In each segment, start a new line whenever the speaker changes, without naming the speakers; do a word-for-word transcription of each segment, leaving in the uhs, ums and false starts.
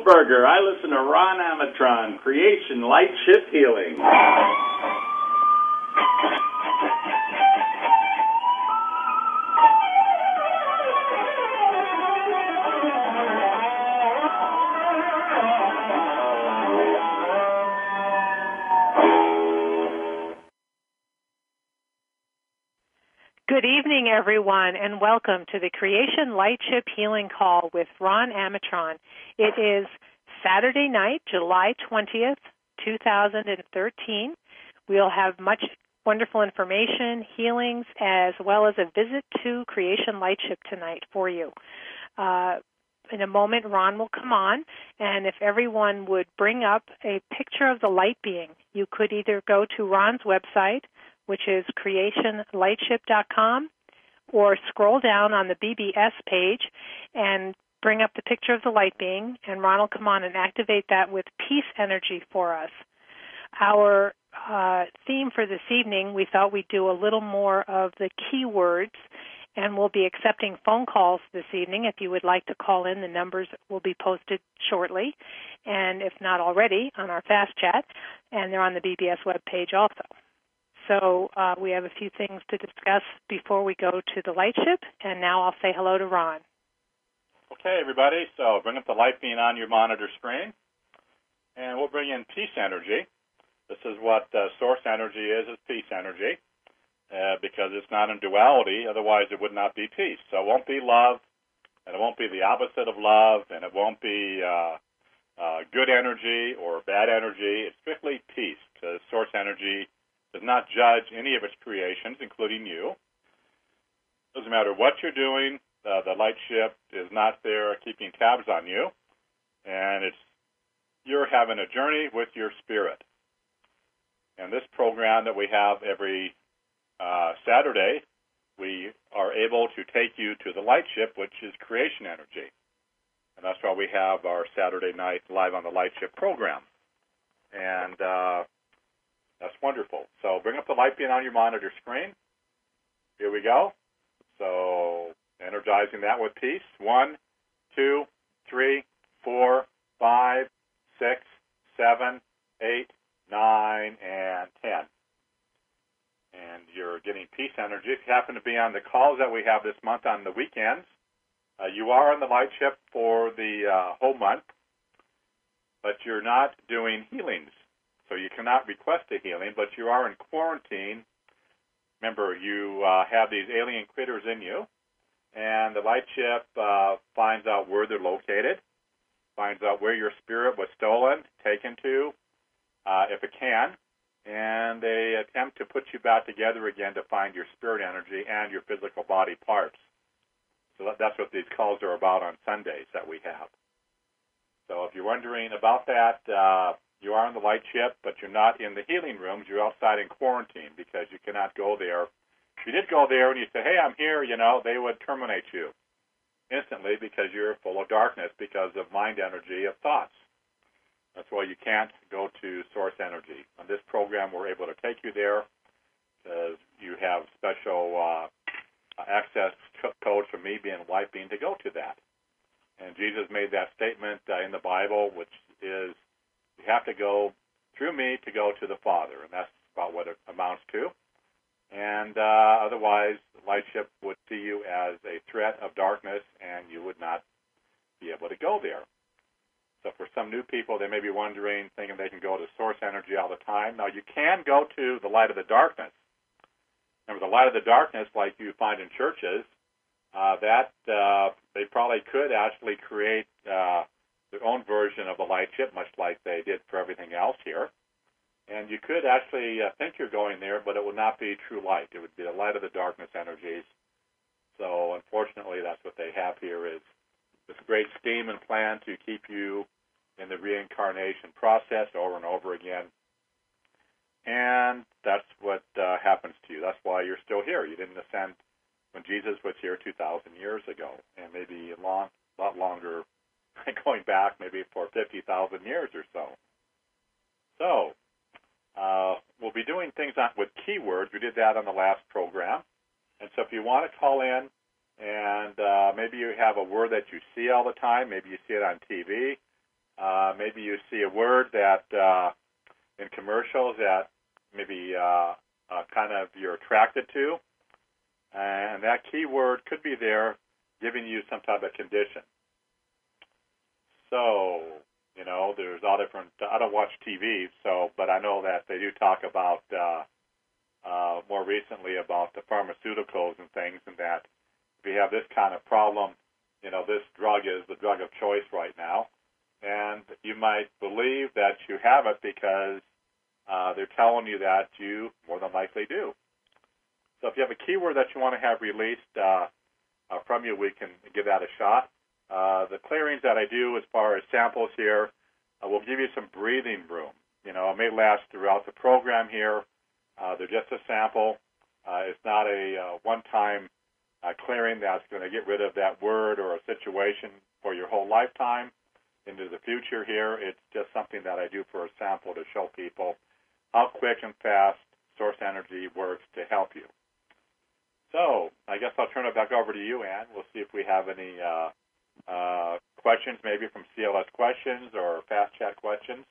Goldberger. I listen to Ron Amatron, Creation Light Shift Healing.
Good evening, everyone, and welcome to the Creation Lightship Healing Call with Ron Amatron. It is Saturday night, July twentieth, two thousand thirteen. We'll have much wonderful information, healings, as well as a visit to Creation Lightship tonight for you. Uh, in a moment, Ron will come on, and if everyone would bring up a picture of the light being, you could either go to Ron's website, which is creation lightship dot com, or scroll down on the B B S page and bring up the picture of the light being, and Ron will come on and activate that with peace energy for us. Our uh, theme for this evening, we thought we'd do a little more of the keywords, and we'll be accepting phone calls this evening. If you would like to call in, the numbers will be posted shortly, and if not already, on our Fast Chat, and they're on the B B S webpage also. So uh, we have a few things to discuss before we go to the Lightship, and now I'll say hello to Ron.
Okay, everybody, so bring up the light being on your monitor screen, and we'll bring in peace energy. This is what uh, source energy is, is peace energy, uh, because it's not in duality, otherwise it would not be peace. So it won't be love, and it won't be the opposite of love, and it won't be uh, uh, good energy or bad energy. It's strictly peace, because source energy does not judge any of its creations, including you. Doesn't matter what you're doing, uh, the light ship is not there keeping tabs on you, and it's you're having a journey with your spirit. And this program that we have every uh, Saturday, we are able to take you to the light ship, which is creation energy. And that's why we have our Saturday night Live on the Light Ship program. And uh, that's wonderful. So bring up the light being on your monitor screen. Here we go. So energizing that with peace. One, two, three, four, five, six, seven, eight, nine, and ten. And you're getting peace energy. If you happen to be on the calls that we have this month on the weekends, uh, you are on the light ship for the uh, whole month, but you're not doing healings. So you cannot request a healing, but you are in quarantine. Remember, you uh, have these alien critters in you, and the light ship uh, finds out where they're located, finds out where your spirit was stolen, taken to, uh, if it can, and they attempt to put you back together again to find your spirit energy and your physical body parts. So that, that's what these calls are about on Sundays that we have. So if you're wondering about that, uh, you are on the light ship, but you're not in the healing rooms. You're outside in quarantine because you cannot go there. If you did go there and you say, hey, I'm here, you know, they would terminate you instantly because you're full of darkness because of mind energy of thoughts. That's why you can't go to source energy. On this program, we're able to take you there because you have special uh, access codes from me being light being to go to that. And Jesus made that statement uh, in the Bible, which is, you have to go through me to go to the Father, and that's about what it amounts to. And uh, otherwise, the light ship would see you as a threat of darkness, and you would not be able to go there. So for some new people, they may be wondering, thinking they can go to source energy all the time. Now, you can go to the light of the darkness. Remember, the light of the darkness, like you find in churches, uh, that uh, they probably could actually create uh, their own version of the light ship, much like they did for everything else here. And you could actually uh, think you're going there, but it would not be true light. It would be the light of the darkness energies. So unfortunately, that's what they have here is this great scheme and plan to keep you in the reincarnation process over and over again. And that's what uh, happens to you. That's why you're still here. You didn't ascend when Jesus was here two thousand years ago, and maybe a long, lot longer going back maybe for fifty thousand years or so. So uh, we'll be doing things on, with keywords. We did that on the last program. And so if you want to call in and uh, maybe you have a word that you see all the time, maybe you see it on T V, Uh, maybe you see a word that uh, in commercials that maybe uh, uh, kind of you're attracted to, and that keyword could be there giving you some type of condition. So, you know, there's all different, I don't watch T V, so, but I know that they do talk about, uh, uh, more recently about the pharmaceuticals and things, and that if you have this kind of problem, you know, this drug is the drug of choice right now. And you might believe that you have it because uh, they're telling you that you more than likely do. So if you have a keyword that you want to have released uh, uh, from you, we can give that a shot. Uh, the clearings that I do as far as samples here uh, will give you some breathing room. You know, it may last throughout the program here. Uh, they're just a sample. Uh, it's not a uh, one-time uh, clearing that's going to get rid of that word or a situation for your whole lifetime into the future here. It's just something that I do for a sample to show people how quick and fast Source Energy works to help you. So I guess I'll turn it back over to you, Ann. We'll see if we have any uh, uh, questions, maybe from C L S questions or Fast Chat questions.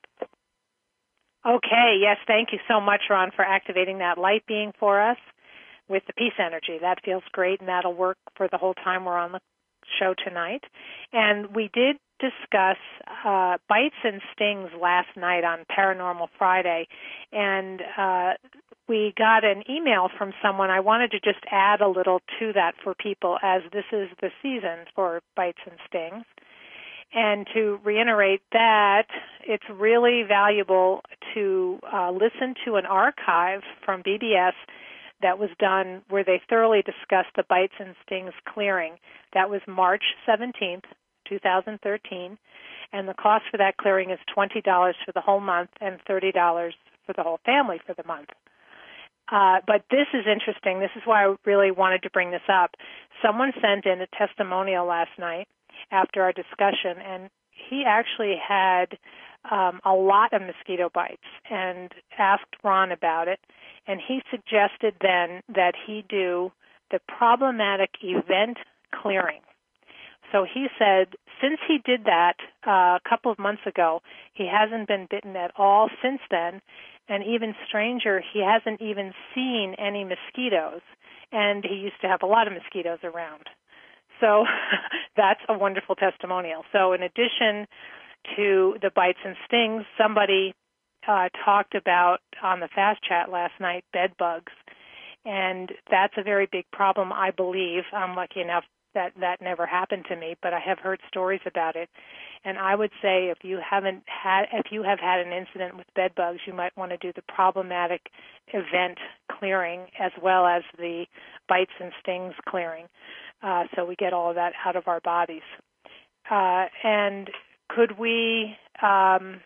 Okay, yes, thank you so much, Ron, for activating that light being for us with the peace energy. That feels great, and that'll work for the whole time we're on the show tonight. And we did discuss uh, bites and stings last night on Paranormal Friday, and uh, we got an email from someone. I wanted to just add a little to that for people, as this is the season for bites and stings. And to reiterate that, it's really valuable to uh, listen to an archive from B B S that was done where they thoroughly discussed the bites and stings clearing. That was March seventeenth, twenty thirteen, and the cost for that clearing is twenty dollars for the whole month and thirty dollars for the whole family for the month. Uh, but this is interesting. This is why I really wanted to bring this up. Someone sent in a testimonial last night after our discussion, and he actually had um, a lot of mosquito bites and asked Ron about it, and he suggested then that he do the problematic event clearing. So he said since he did that uh, a couple of months ago, he hasn't been bitten at all since then, and even stranger, he hasn't even seen any mosquitoes, and he used to have a lot of mosquitoes around. So that's a wonderful testimonial. So in addition to the bites and stings, somebody uh, talked about on the Fast Chat last night bed bugs, and that's a very big problem, I believe. I'm lucky enough that that never happened to me, but I have heard stories about it. And I would say if you haven't had, if you have had an incident with bed bugs, you might want to do the problematic event clearing as well as the bites and stings clearing. Uh, so we get all of that out of our bodies. Uh, and could we, um,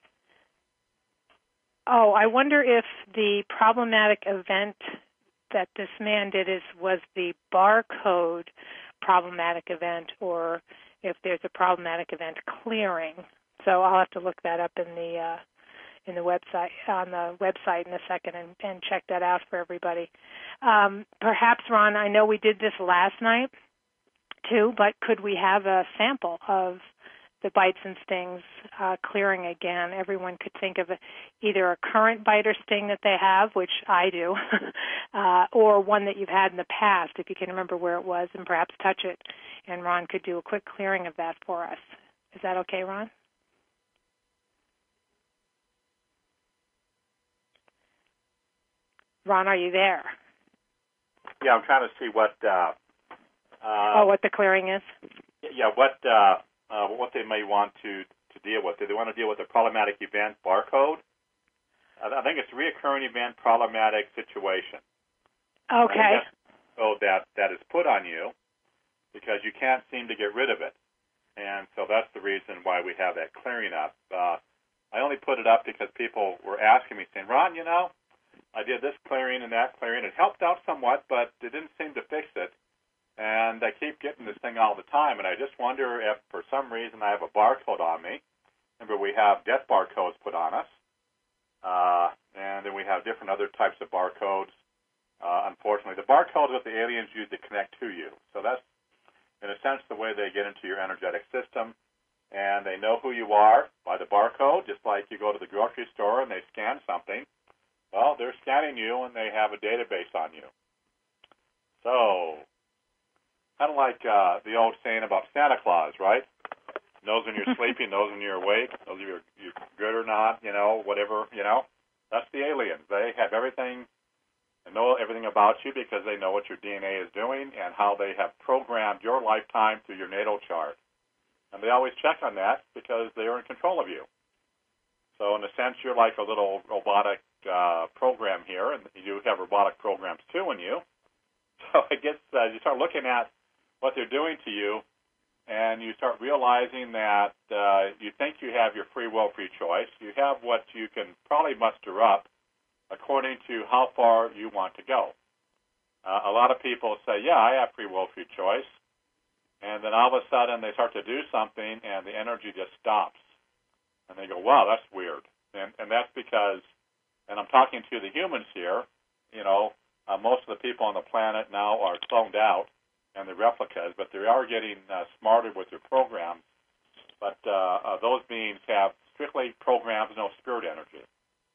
oh, I wonder if the problematic event that this man did is was the barcode problematic event, or if there's a problematic event clearing. So I'll have to look that up in the uh, in the website on the website in a second and, and check that out for everybody. Um, perhaps, Ron, I know we did this last night too, but could we have a sample of the bites and stings uh, clearing again? Everyone could think of either a current bite or sting that they have, which I do, uh, or one that you've had in the past, if you can remember where it was, and perhaps touch it. And Ron could do a quick clearing of that for us. Is that okay, Ron? Ron, are you there?
Yeah, I'm trying to see what... Uh, uh,
oh, what the clearing is?
Yeah, what... Uh, Uh, what they may want to, to deal with. Do they want to deal with the problematic event barcode? I think it's a reoccurring event problematic situation.
Okay.
So that, that is put on you because you can't seem to get rid of it. And so that's the reason why we have that clearing up. Uh, I only put it up because people were asking me, saying, Ron, you know, I did this clearing and that clearing. It helped out somewhat, but it didn't seem to fix it. And I keep getting this thing all the time, and I just wonder if for some reason I have a barcode on me. Remember, we have death barcodes put on us, uh, and then we have different other types of barcodes. Uh, unfortunately, the barcode is what the aliens use to connect to you. So that's, in a sense, the way they get into your energetic system. and they know who you are by the barcode, just like you go to the grocery store and they scan something. Well, they're scanning you, and they have a database on you. So, kind of like uh, the old saying about Santa Claus, right? Knows when you're sleeping, knows when you're awake, knows if you're, you're good or not, you know, whatever, you know. That's the aliens. They have everything and know everything about you because they know what your D N A is doing and how they have programmed your lifetime through your natal chart. And they always check on that because they are in control of you. So in a sense, you're like a little robotic uh, program here, and you have robotic programs too in you. So I guess uh, you start looking at what they're doing to you, and you start realizing that uh, you think you have your free will, free choice. You have what you can probably muster up according to how far you want to go. Uh, a lot of people say, yeah, I have free will, free choice. And then all of a sudden they start to do something and the energy just stops. And they go, wow, that's weird. And, and that's because, and I'm talking to the humans here, you know, uh, most of the people on the planet now are cloned out and the replicas, but they are getting uh, smarter with their programs. But uh, uh, those beings have strictly programs, no spirit energy.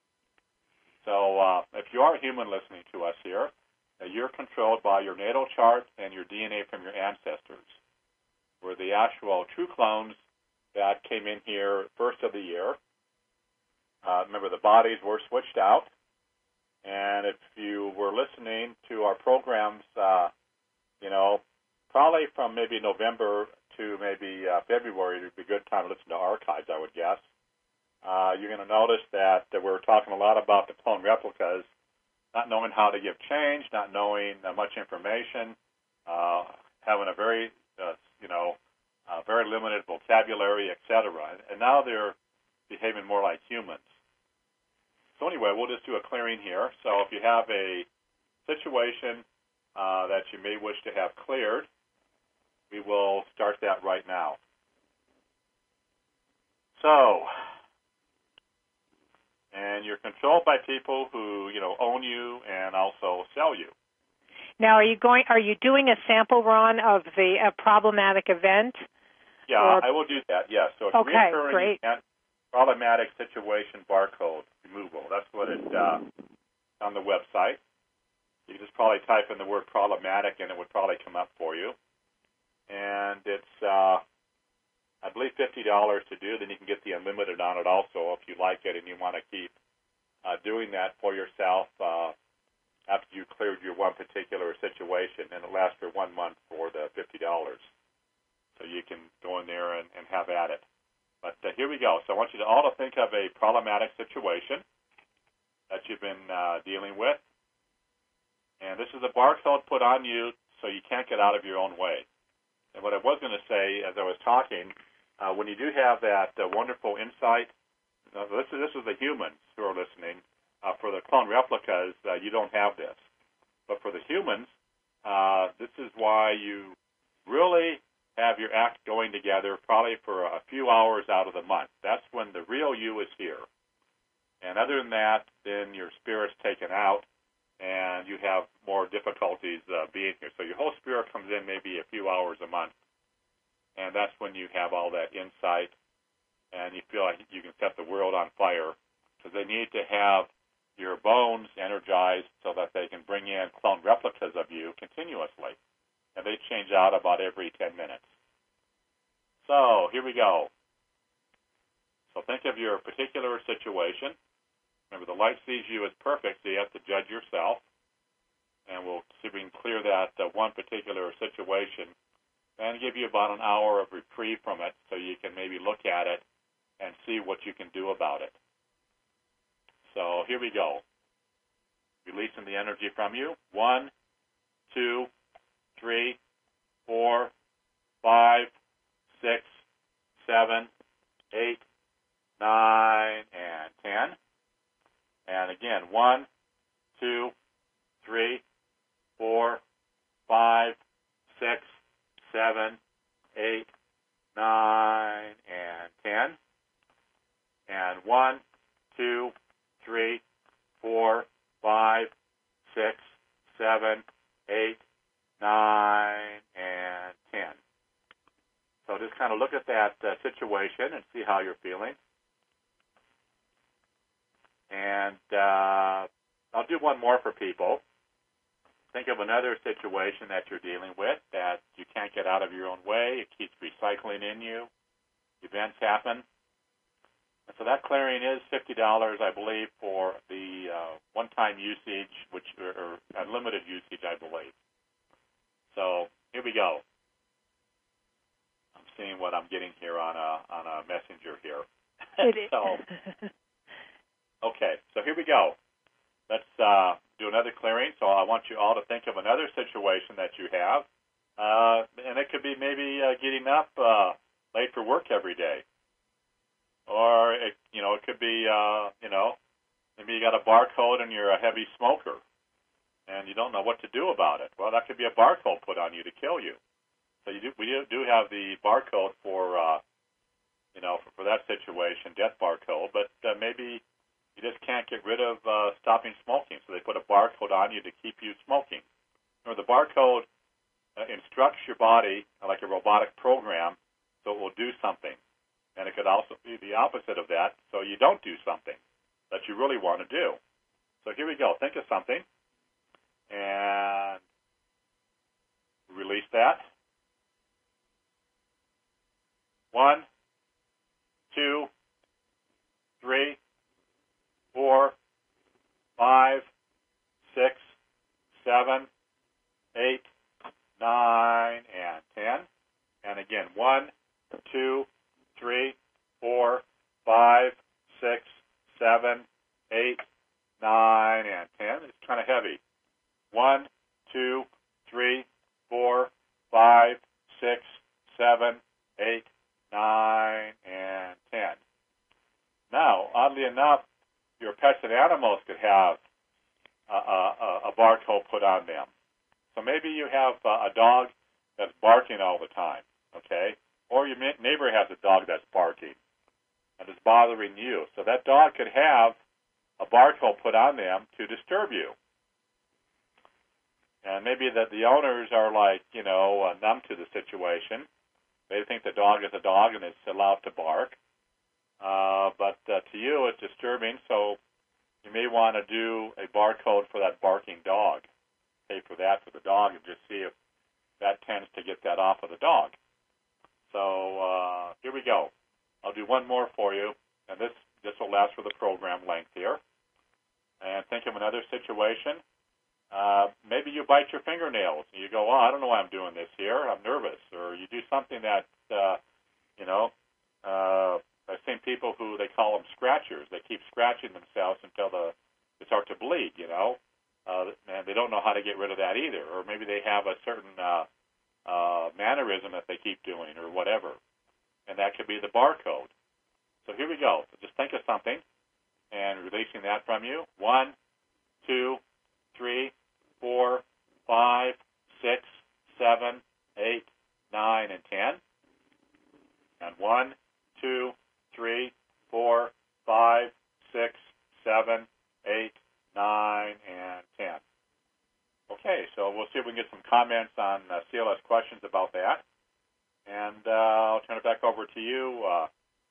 So uh, if you are a human listening to us here, uh, you're controlled by your natal chart and your D N A from your ancestors. We're the actual true clones that came in here first of the year. Uh, remember, the bodies were switched out. And if you were listening to our programs, uh, you know, probably from maybe November to maybe uh, February, it would be a good time to listen to archives, I would guess. Uh, you're going to notice that, that we're talking a lot about the clone replicas, not knowing how to give change, not knowing uh, much information, uh, having a very, uh, you know, uh, very limited vocabulary, et cetera. And now they're behaving more like humans. So anyway, we'll just do a clearing here. So if you have a situation uh, that you may wish to have cleared, we will start that right now. So, and you're controlled by people who, you know, own you and also sell you.
Now, are you going? Are you doing a sample run of the uh, problematic event?
Yeah,
or...
I will do that. Yes. So it's
okay,
reoccurring
great.
event, problematic situation barcode removal. That's what it uh, on the website. You can just probably type in the word problematic, and it would probably come up for you. And it's, uh, I believe, fifty dollars to do. Then you can get the unlimited on it also if you like it and you want to keep uh, doing that for yourself uh, after you cleared your one particular situation. And it lasts for one month for the fifty dollars. So you can go in there and, and have at it. But uh, here we go. So I want you to all to think of a problematic situation that you've been uh, dealing with. And this is a barcode put on you so you can't get out of your own way. And what I was going to say as I was talking, uh, when you do have that uh, wonderful insight, uh, this, is, this is the humans who are listening. Uh, for the clone replicas, uh, you don't have this. But for the humans, uh, this is why you really have your act going together probably for a few hours out of the month. That's when the real you is here. And other than that, then your spirit's taken out, and you have more difficulties uh, being here. So your whole spirit comes in maybe a few hours a month, and that's when you have all that insight, and you feel like you can set the world on fire, because they need to have your bones energized so that they can bring in clone replicas of you continuously. And they change out about every ten minutes. So here we go. So think of your particular situation. Remember, the light sees you as perfect, so you have to judge yourself. And we'll see if we can clear that uh, one particular situation and give you about an hour of reprieve from it so you can maybe look at it and see what you can do about it. So here we go. Releasing the energy from you. One, two, three, four, five, six, seven, eight, nine, and ten. And again, one, two, three, four, five, six, seven, eight, nine, and ten. And one, two, three, four, five, six, seven, eight, nine, and ten. So just kind of look at that uh, situation and see how you're feeling. And uh, I'll do one more for people. Think of another situation that you're dealing with that you can't get out of your own way. It keeps recycling in you. Events happen. And so that clearing is fifty dollars, I believe, for the uh, one-time usage, which or, or unlimited usage, I believe. So here we go. I'm seeing what I'm getting here on a on a messenger here. so, okay, so here we go. Let's uh, do another clearing. So I want you all to think of another situation that you have, uh, and it could be maybe uh, getting up uh, late for work every day. Or, it, you know, it could be, uh, you know, maybe you got a barcode and you're a heavy smoker and you don't know what to do about it. Well, that could be a barcode put on you to kill you. So you do, we do, do have the barcode for, uh, you know, for, for that situation, death barcode, but uh, maybe you just can't get rid of uh, stopping smoking. So they put a barcode on you to keep you smoking. Or the barcode uh, instructs your body uh, like a robotic program so it will do something. And it could also be the opposite of that, so you don't do something that you really want to do. So here we go. Think of something and release that. One, two, three, four, five, six, seven, eight, nine, and ten. And again, one, two, three, four, five, six, seven, eight, nine, and ten. It's kind of heavy. One, two, three, four, five, six, seven, eight, nine, and ten. Now, oddly enough, your pets and animals could have a, a, a barcode put on them. So maybe you have a dog that's barking all the time, okay? Or your neighbor has a dog that's barking and is bothering you. So that dog could have a barcode put on them to disturb you. And maybe that the owners are like, you know, uh, numb to the situation. They think the dog is a dog and it's allowed to bark. Uh, but uh, to you, it's disturbing, so you may want to do a barcode for that barking dog. Pay for that for the dog and just see if that tends to get that off of the dog. So uh, here we go. I'll do one more for you, and this, this will last for the program length here. And think of another situation. Uh, maybe you bite your fingernails, and you go, oh, I don't know why I'm doing this here. I'm nervous. Or you do something that, uh, you know, uh, I've seen people who, they call them scratchers. They keep scratching themselves until the, they start to bleed, you know. Uh, and they don't know how to get rid of that either. Or maybe they have a certain uh, uh, mannerism that they keep doing or whatever. And that could be the barcode. So here we go. So just think of something and releasing that from you. One, two, three, four, five, six, seven, eight, nine, and ten. And one, two, three, four, five, six, seven, eight, nine, and ten. Okay, so we'll see if we can get some comments on uh, C L S questions about that. And uh, I'll turn it back over to you. Uh,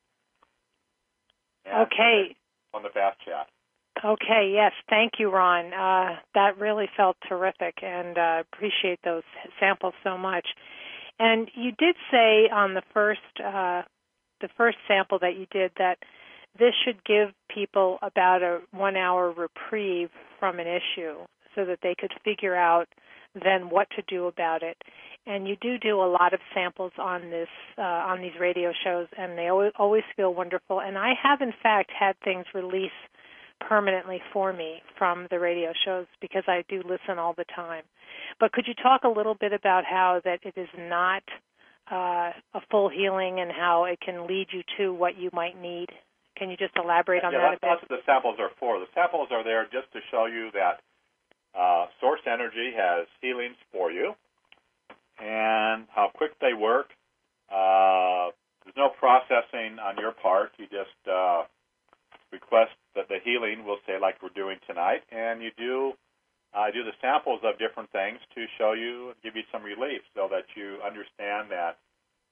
okay.
On the fast chat.
Okay, yes, thank you, Ron. Uh, that really felt terrific, and uh, appreciate those samples so much. And you did say on the first uh, the first sample that you did that this should give people about a one-hour reprieve from an issue so that they could figure out then what to do about it. And you do do a lot of samples on this uh, on these radio shows, and they always, always feel wonderful. And I have, in fact, had things release permanently for me from the radio shows because I do listen all the time. But could you talk a little bit about how that it is not uh, a full healing and how it can lead you to what you might need? Can you just elaborate on
yeah,
that a bit?
That's what the samples are for. The samples are there just to show you that uh, Source Energy has healings for you and how quick they work. Uh, there's no processing on your part. You just uh, request that the healing will say like we're doing tonight, and you do I uh, do the samples of different things to show you, give you some relief so that you understand that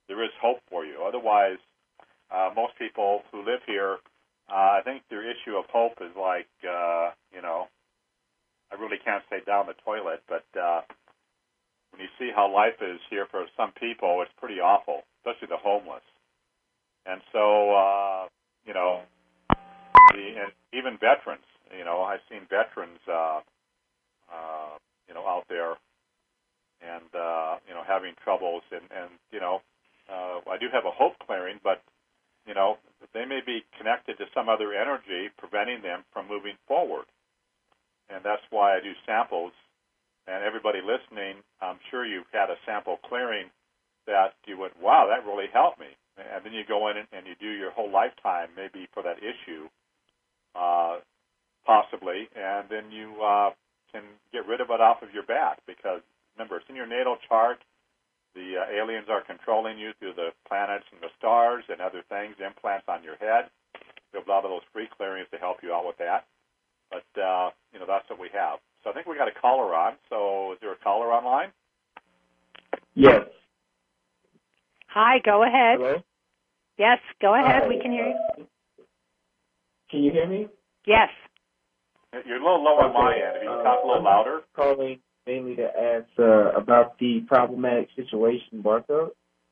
there is hope for you. Otherwise, uh, most people who live here, uh, I think their issue of hope is like, uh, you know, I really can't say down the toilet, but uh, when you see how life is here for some people, it's pretty awful, especially the homeless. And so, uh, you know, the, and even veterans, you know, I've seen veterans, uh, uh, you know, out there and, uh, you know, having troubles. And, and you know, uh, I do have a hope clearing, but, you know, they may be connected to some other energy preventing them from moving forward. And that's why I do samples. And everybody listening, I'm sure you've had a sample clearing that you went, wow, that really helped me. And then you go in and you do your whole lifetime maybe for that issue, uh, possibly, and then you uh, can get rid of it off of your back because, remember, it's in your natal chart. The uh, aliens are controlling you through the planets and the stars and other things, implants on your head. We have a lot of those free clearings to help you out with that. But, uh, you know, that's what we have. So I think we got a caller on. So is there a caller online?
Yes.
Hi, go ahead.
Hello?
Yes, go ahead.
Hi.
We can hear you.
Can you hear me?
Yes.
You're a little low on my end. If you can talk a little
I'm
louder.
Calling mainly to ask uh, about the problematic situation barcode.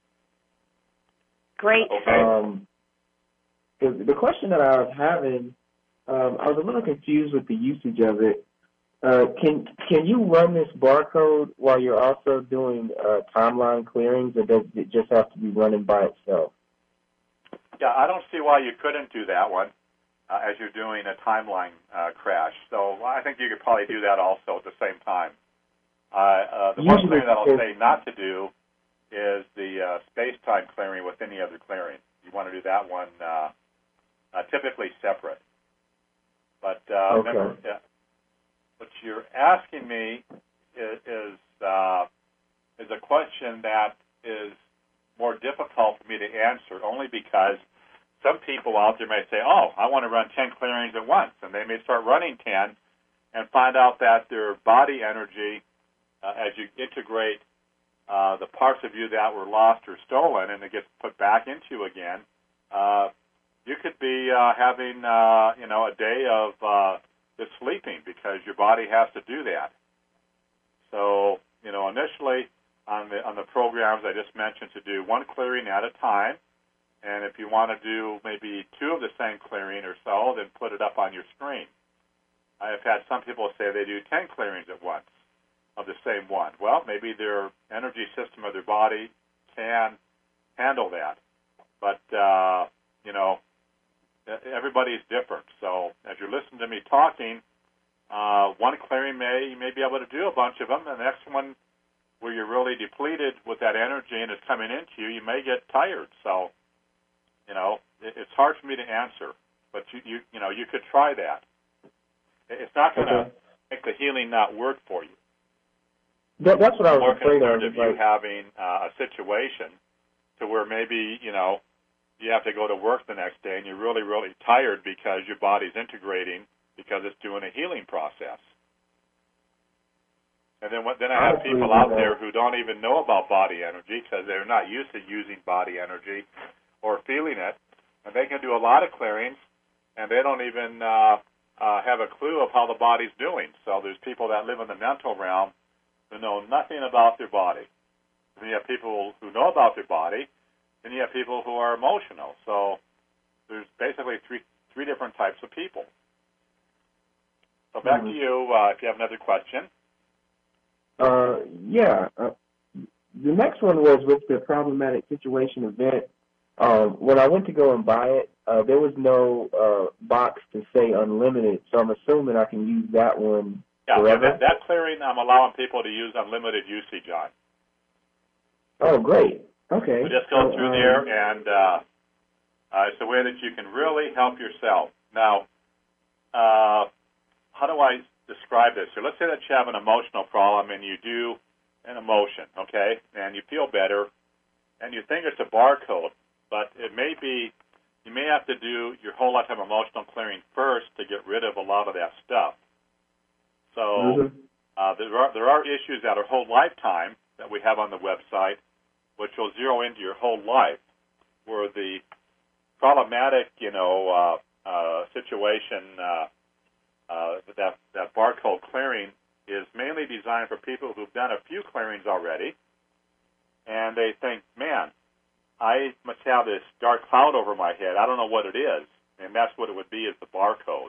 Great.
Okay.
Um, the, the question that I was having, um, I was a little confused with the usage of it. Uh, can can you run this barcode while you're also doing uh, timeline clearings, or does it just have to be running by itself?
Yeah, I don't see why you couldn't do that one uh, as you're doing a timeline uh, crash. So I think you could probably do that also at the same time. Uh, uh, the one
Usually
clearing that I'll
because-
say not to do is the uh, space-time clearing with any other clearing. You want to do that one uh, uh, typically separate. But uh,
Okay.
remember, uh, what you're asking me is is, uh, is a question that is more difficult for me to answer only because some people out there may say, oh, I want to run ten clearings at once, and they may start running ten and find out that their body energy, uh, as you integrate uh, the parts of you that were lost or stolen and it gets put back into you again, uh, you could be uh, having, uh, you know, a day of uh, just sleeping because your body has to do that. So, you know, initially on the on the programs I just mentioned to do one clearing at a time, and if you want to do maybe two of the same clearing or so, then put it up on your screen. I have had some people say they do ten clearings at once of the same one. Well, maybe their energy system of their body can handle that. But, uh, you know, everybody's different. So as you're listening to me talking, uh, one clearing may, you may be able to do a bunch of them, and the next one where you're really depleted with that energy and it's coming into you, you may get tired. So, you know, it, it's hard for me to answer. But, you, you, you know, you could try that. It's not going to
Okay.
make the healing not work for you.
That, that's what I was
More
afraid
concerned
of.
of you
Like,
having uh, a situation to where maybe, you know, you have to go to work the next day and you're really, really tired because your body's integrating because it's doing a healing process. And then what, then I have
Honestly,
people out
you know,
there who don't even know about body energy because they're not used to using body energy or feeling it. And they can do a lot of clearings and they don't even uh, uh, have a clue of how the body's doing. So there's people that live in the mental realm who know nothing about their body. Then you have people who know about their body, and you have people who are emotional. So there's basically three three different types of people. So back
Mm-hmm.
to you uh, if you have another question.
Uh, yeah. Uh, the next one was with the problematic situation event. Um, when I went to go and buy it, uh, there was no uh, box to say unlimited, so I'm assuming I can use that one
Yeah, yeah
forever.
that, that clearing, I'm allowing people to use unlimited usage on.
Oh, great. Okay.
So just go
So,
through
um,
there, and uh, uh, it's a way that you can really help yourself. Now, uh, how do I describe this? So let's say that you have an emotional problem, and you do an emotion, okay, and you feel better, and you think it's a barcode, but it may be, you may have to do your whole lifetime emotional clearing first to get rid of a lot of that stuff. So
mhm.
uh, there are there are issues that are whole lifetime that we have on the website which will zero into your whole life, where the problematic, you know, uh, uh, situation, uh, uh, that, that barcode clearing is mainly designed for people who've done a few clearings already, and they think, man, I must have this dark cloud over my head. I don't know what it is, and that's what it would be, is the barcode.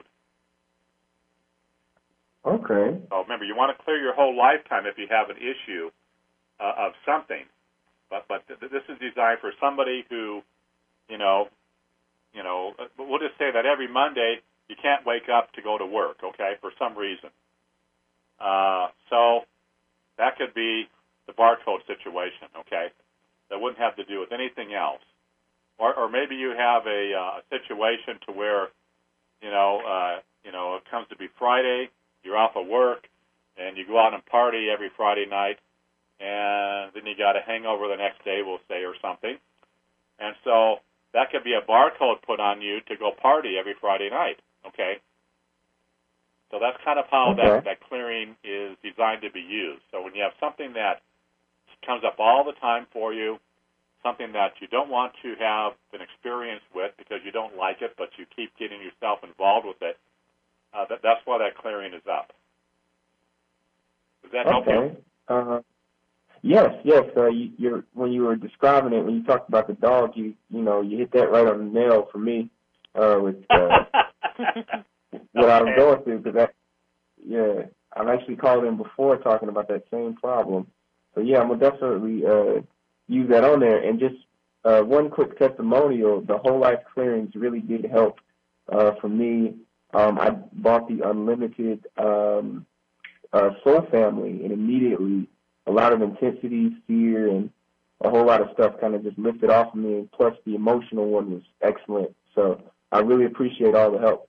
Okay.
So remember, you want to clear your whole lifetime if you have an issue uh, of something. But but th- this is designed for somebody who, you know, you know, we'll just say that every Monday you can't wake up to go to work, okay, for some reason. Uh, so that could be the barcode situation, okay? That wouldn't have to do with anything else. Or, or maybe you have a uh, situation to where, you know, uh, you know, it comes to be Friday, you're off of work, and you go out and party every Friday night, and then you got a hangover the next day, we'll say, or something. And so that could be a barcode put on you to go party every Friday night, okay? So that's kind of how
okay.
that, that clearing is designed to be used. So when you have something that comes up all the time for you, something that you don't want to have an experience with because you don't like it, but you keep getting yourself involved with it, uh, that, that's why that clearing is up. Does that help
okay.
you?
Uh, yes, yes. Uh, you, you're, when you were describing it, when you talked about the dog, you you know, you hit that right on the nail for me uh, with uh, what I was going through. Because that, yeah, I've actually called in before talking about that same problem. So yeah, I'm gonna definitely uh, use that on there. And just uh, one quick testimonial: the whole life clearings really did help uh, for me. Um, I bought the unlimited um, uh, Soul Family, and immediately a lot of intensity, fear, and a whole lot of stuff kind of just lifted off of me. And plus, the emotional one was excellent. So I really appreciate all the help.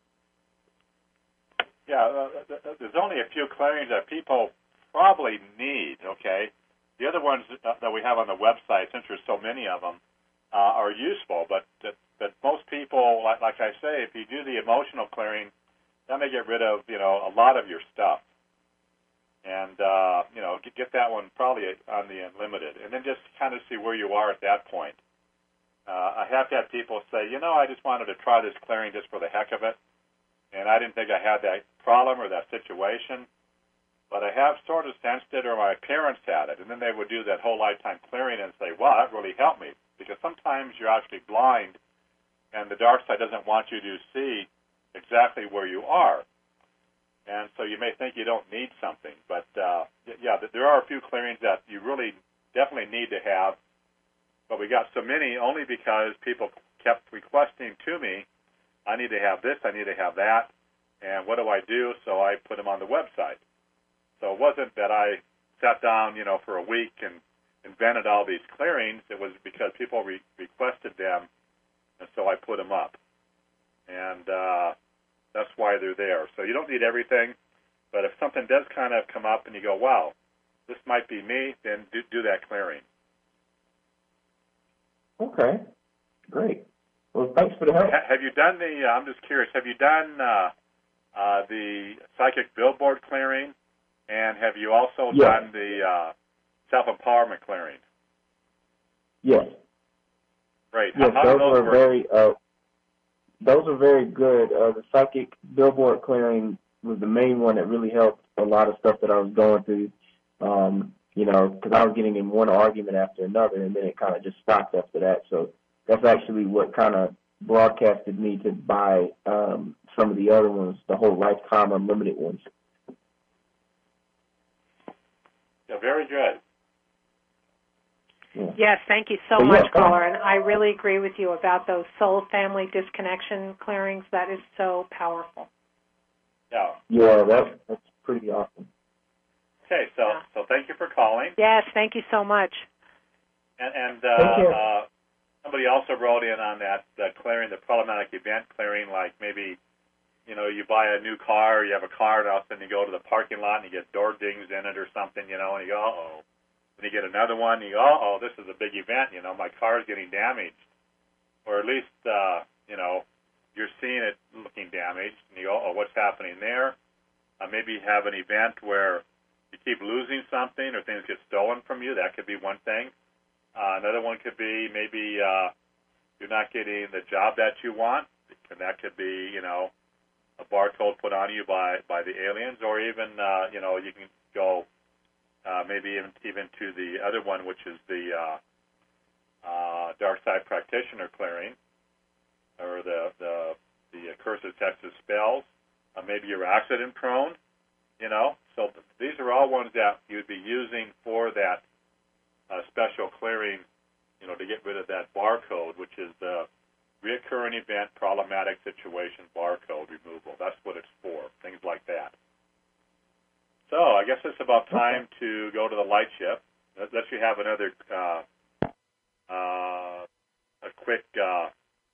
Yeah, uh, there's only a few clearings that people probably need. Okay. The other ones that we have on the website, since there's so many of them, uh, are useful. But but most people, like, like I say, if you do the emotional clearing, that may get rid of, you know, a lot of your stuff. And, uh, you know, get, get that one probably on the unlimited. And then just kind of see where you are at that point. Uh, I have had people say, you know, I just wanted to try this clearing just for the heck of it. And I didn't think I had that problem or that situation. But I have sort of sensed it, or my parents had it, and then they would do that whole lifetime clearing and say, wow, that really helped me. Because sometimes you're actually blind, and the dark side doesn't want you to see exactly where you are. And so you may think you don't need something. But, uh, yeah, there are a few clearings that you really definitely need to have. But we got so many only because people kept requesting to me, I need to have this, I need to have that, and what do I do? So I put them on the website. So it wasn't that I sat down, you know, for a week and invented all these clearings. It was because people re- requested them, and so I put them up. And uh, that's why they're there. So you don't need everything, but if something does kind of come up and you go, wow, this might be me, then do, do that clearing.
Okay, great. Well, thanks for the help.
Ha- have you done the, uh, I'm just curious, have you done uh, uh, the psychic billboard clearing? And have you also
yes.
done the uh, self-empowerment clearing?
Yes.
Great.
Yes,
how, how
those,
those
were
work?
very. Uh, those were very good. Uh, the psychic billboard clearing was the main one that really helped a lot of stuff that I was going through. Um, you know, because I was getting in one argument after another, and then it kind of just stopped after that. So that's actually what kind of broadcasted me to buy um, some of the other ones, the whole lifetime unlimited ones.
Yeah, very good.
Yeah.
Yes, thank you so
Well,
much,
yeah,
caller. And I really agree with you about those soul family disconnection clearings. That is so powerful.
Yeah.
Yeah, that's that's pretty awesome.
Okay, so
Yeah.
so thank you for calling.
Yes, thank you so much.
And, and
Thank you.
uh, uh, somebody also wrote in on that, that clearing, the problematic event clearing, like maybe, you know, you buy a new car, you have a car, and all of a sudden you go to the parking lot and you get door dings in it or something, you know, and you go, uh-oh. Then you get another one, and you go, uh-oh, this is a big event, you know, my car is getting damaged. Or at least, uh, you know, you're seeing it looking damaged, and you go, oh, what's happening there? Uh, maybe you have an event where you keep losing something or things get stolen from you. That could be one thing. Uh, another one could be maybe uh, you're not getting the job that you want, and that could be, you know, a barcode put on you by, by the aliens, or even, uh, you know, you can go uh, maybe even, even to the other one, which is the uh, uh, dark side practitioner clearing, or the the, the curses, hexes, spells. Uh, maybe you're accident prone, you know. So these are all ones that you'd be using for that uh, special clearing, you know, to get rid of that barcode, which is the reoccurring event problematic situation barcode removal. That's what it's for, things like that. So I guess it's about time to go to the light ship. Unless you have another uh, uh, a quick uh,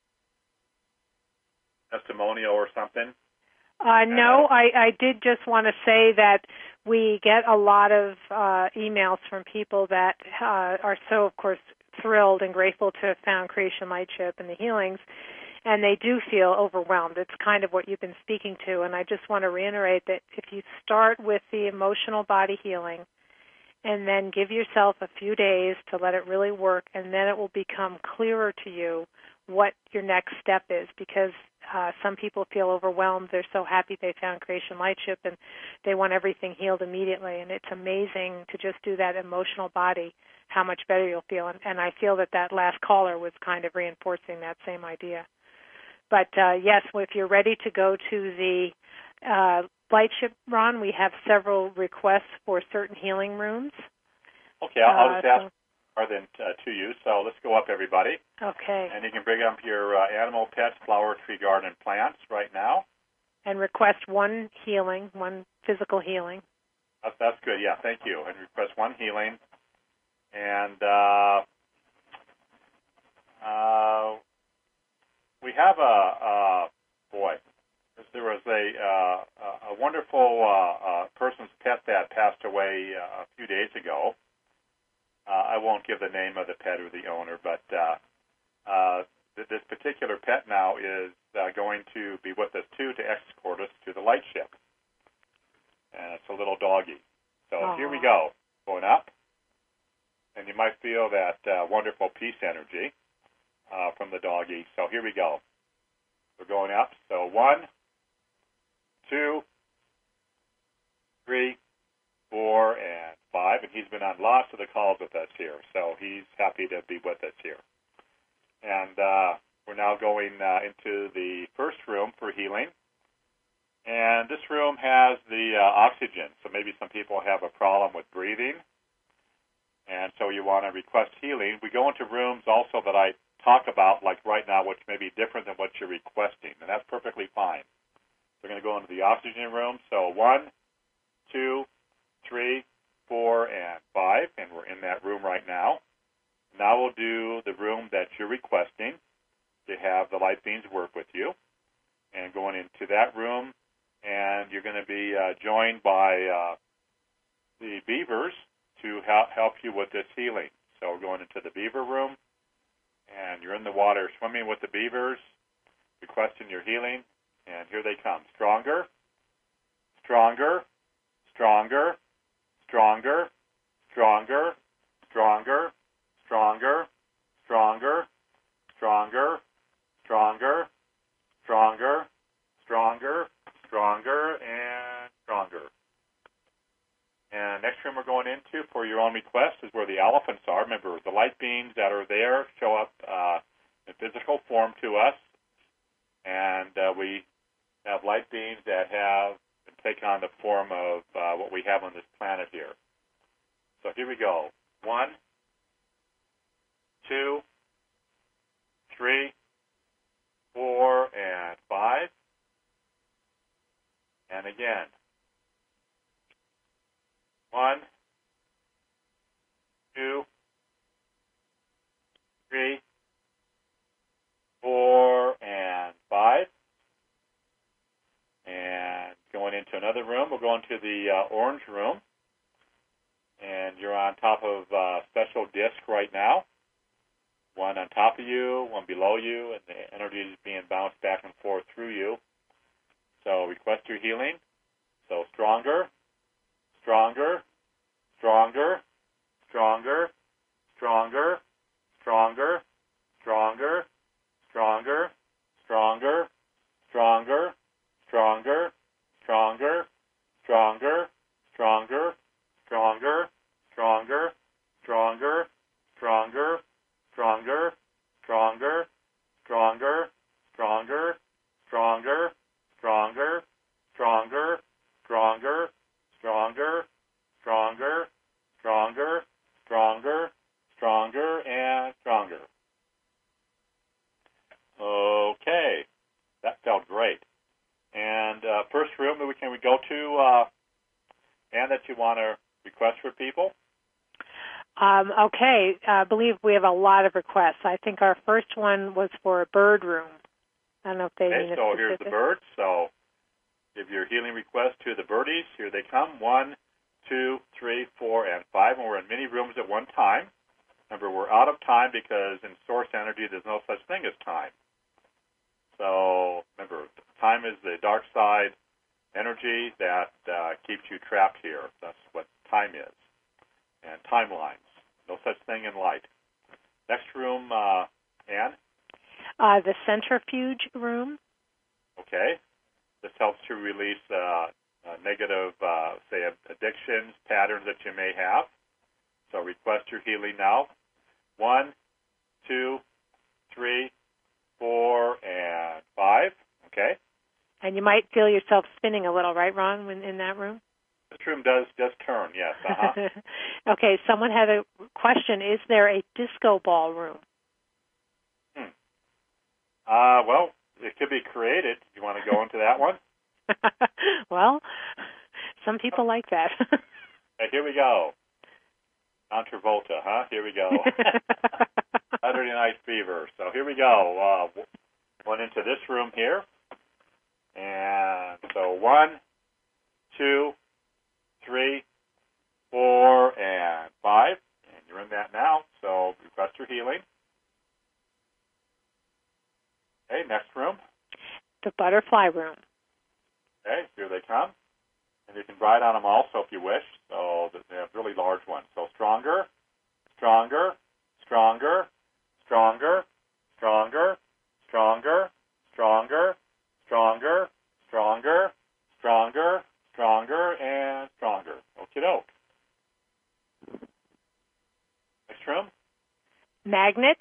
testimonial or something.
Uh, no, I, I did just want to say that we get a lot of uh, emails from people that uh, are so, of course, thrilled and grateful to have found Creation Lightship and the healings, and they do feel overwhelmed. It's kind of what you've been speaking to, and I just want to reiterate that if you start with the emotional body healing and then give yourself a few days to let it really work, and then it will become clearer to you what your next step is, because uh, some people feel overwhelmed. They're so happy they found Creation Lightship, and they want everything healed immediately, and it's amazing to just do that emotional body, how much better you'll feel. And, and I feel that that last caller was kind of reinforcing that same idea. But, uh, yes, if you're ready to go to the uh, Lightship, Ron, we have several requests for certain healing rooms.
Okay, I'll, I'll just
uh,
ask
so,
more than uh, to you. So let's go up, everybody.
Okay.
And you can bring up your uh, animal, pets, flower, tree, garden, and plants right now.
And request one healing, one physical healing.
That's, that's good, yeah, thank you. And request one healing. And uh, uh, we have a, uh, boy, there was a, uh, a wonderful uh, uh, person's pet that passed away uh, a few days ago. Uh, I won't give the name of the pet or the owner, but uh, uh, th- this particular pet now is uh, going to be with us, too, to escort us to the light ship. And it's a little doggy. So
Aww.
Here we go, going up. And you might feel that uh, wonderful peace energy uh, from the doggy. So here we go. We're going up. So one, two, three, four, and five. And he's been on lots of the calls with us here. So he's happy to be with us here. And uh, we're now going uh, into the first room for healing. And this room has the uh, oxygen. So maybe some people have a problem with breathing. And so you want to request healing. We go into rooms also that I talk about, like right now, which may be different than what you're requesting, and that's perfectly fine. We're going to go into the oxygen room. So one, two, three, four, and five, and we're in that room right now. Now we'll do the room that you're requesting to have the light beings work with you, and going into that room, and you're going to be uh, joined by uh, the beavers to help help you with this healing. So we're going into the beaver room, and you're in the water swimming with the beavers, requesting your healing, and here they come. Stronger, stronger, stronger, stronger, stronger, stronger, stronger, stronger, stronger, stronger, stronger, stronger, stronger, and stronger. And next room we're going into for your own request is where the elephants are. Remember, the light beings that are there show up uh, in physical form to us, and uh, we have light beings that have taken on the form of uh, what we have on this planet here. So here we go. One, two, three, four, and five. And again. One, two, three, four, and five. And going into another room, we'll go into the uh, orange room. And you're on top of a special disc right now. One on top of you, one below you, and the energy is being bounced back and forth through you. So request your healing. So stronger. Stronger, stronger, stronger, stronger, that we can we go to, uh, and that you want to request for people?
Um, okay, I believe we have a lot of requests. I think our first one was for a bird room. I don't know if they
okay,
mean a
so
specific.
here's the birds. So give your healing request to the birdies. Here they come. One, two, three, four, and five. And we're in many rooms at one time. Remember, we're out of time because in source energy, there's no such thing as time. So remember, time is the dark side energy that uh, keeps you trapped here. That's what time is. And timelines. No such thing in light. Next room, uh, Anne?
Uh, the centrifuge room.
Okay. This helps to release uh, uh, negative, uh, say, addictions, patterns that you may have. So request your healing now. One, two, three, four, and five. Okay.
And you might feel yourself spinning a little, right, Ron, when in that room?
This room does just turn, yes. Uh-huh.
Okay, someone had a question. Is there a disco ball room?
Hmm. Uh, well, it could be created. You want to go into that one?
Well, some people like that.
Okay, here we go. John Travolta, huh? Here we go. Saturday Night Fever. So here we go. Uh, went into this room here. And so one, two, three, four, and five. And you're in that now. So request your healing. Okay, next room.
The butterfly room.
Okay, here they come. And you can write on them also if you wish. So they have really large ones. So stronger, stronger, stronger, stronger, stronger, stronger, stronger, stronger, stronger, stronger, stronger, and stronger. Okie doke. Next room.
Magnet.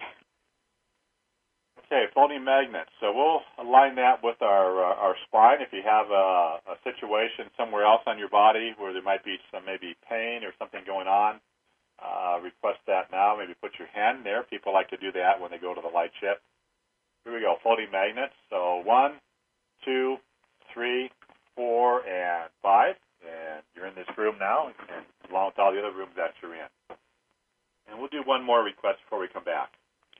Okay, floating magnet. So we'll align that with our uh, our spine. If you have a, a situation somewhere else on your body where there might be some maybe pain or something going on, uh, request that now. Maybe put your hand there. People like to do that when they go to the light ship. Here we go, floating magnets. So one, two, three, four, and five. And you're in this room now, and along with all the other rooms that you're in. And we'll do one more request before we come back.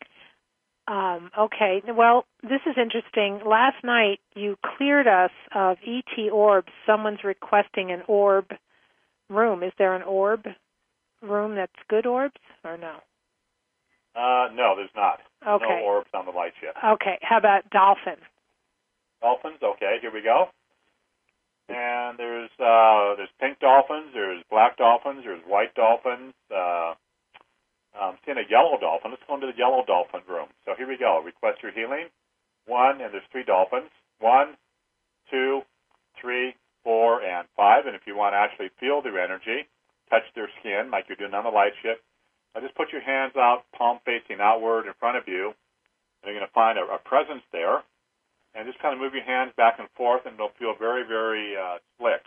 Um, okay. Well, this is interesting. Last night you cleared us of E T orbs. Someone's requesting an orb room. Is there an orb room that's good orbs or no?
Uh, no, there's not.
Okay.
No orbs on the light ship.
Okay. How about dolphin?
Dolphins, okay, here we go. And there's uh, there's pink dolphins, there's black dolphins, there's white dolphins. Uh, I'm seeing a yellow dolphin. Let's go into the yellow dolphin room. So here we go. Request your healing. One, and there's three dolphins. One, two, three, four, and five. And if you want to actually feel their energy, touch their skin like you're doing on the light ship, now just put your hands out, palm facing outward in front of you. And you're going to find a, a presence there. And just kind of move your hands back and forth, and it'll feel very, very uh, slick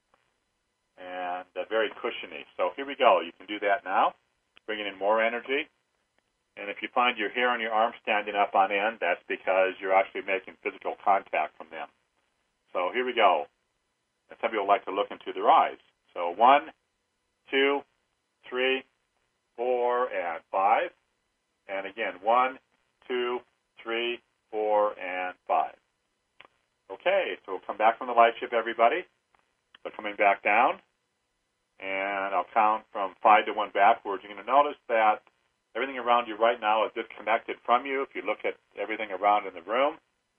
and uh, very cushiony. So here we go. You can do that now. Bringing in more energy. And if you find your hair on your arm standing up on end, that's because you're actually making physical contact from them. So here we go. And some people like to look into their eyes. So one, two, three, four, and five. And again, one, two, three, four, and five. Okay, so we'll come back from the light ship, everybody. So coming back down. And I'll count from five to one backwards. You're going to notice that everything around you right now is disconnected from you if you look at everything around in the room.